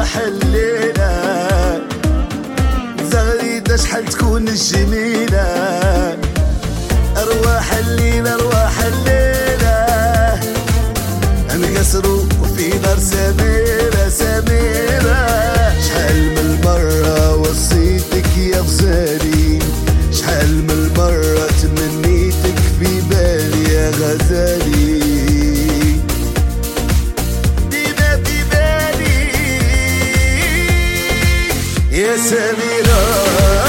أرواح الليلة زغريدة شحال تكون الجميلة. أرواح الليلة أرواح الليلة نقصرو وفي نار سميرة سميرة. شحال من مرة وصيتك يا غزالي، شحال من مرة تمنيتك في بالي يا غزالي. ديما في بالي يا سميرة.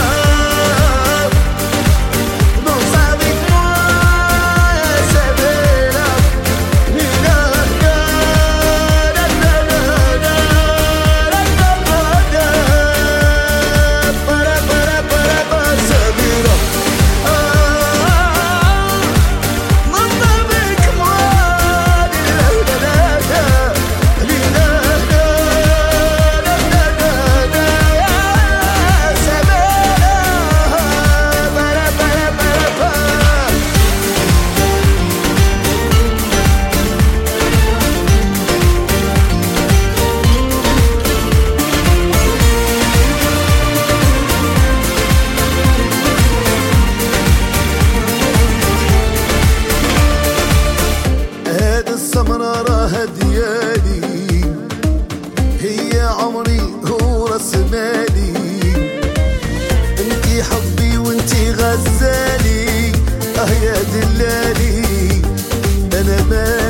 السمرة راها ديالي، هي عمري هو راس مالي. انتي حبي وانتي غزالي، يا دلالي انا مالي.